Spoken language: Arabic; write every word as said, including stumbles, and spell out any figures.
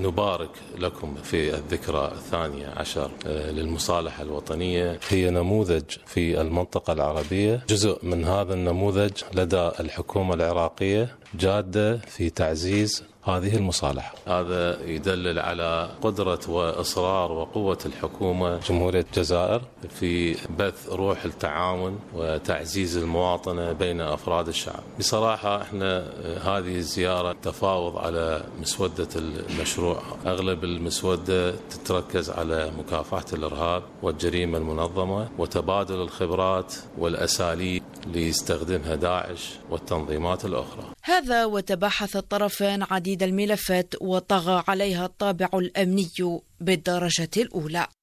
نبارك لكم في الذكرى الثانية عشر للمصالحة الوطنية. هي نموذج في المنطقة العربية، جزء من هذا النموذج لدى الحكومة العراقية جادة في تعزيز هذه المصالحة. هذا يدلل على قدرة وإصرار وقوة الحكومة جمهورية الجزائر في بث روح التعاون وتعزيز المواطنة بين أفراد الشعب. بصراحة احنا هذه الزيارة تفاوض على مسودة المشروع، أغلب المسودة تتركز على مكافحة الإرهاب والجريمة المنظمة وتبادل الخبرات والأساليب اللي يستخدمها داعش والتنظيمات الأخرى. هذا وتباحث الطرفان عديد الملفات وطغى عليها الطابع الأمني بالدرجة الأولى.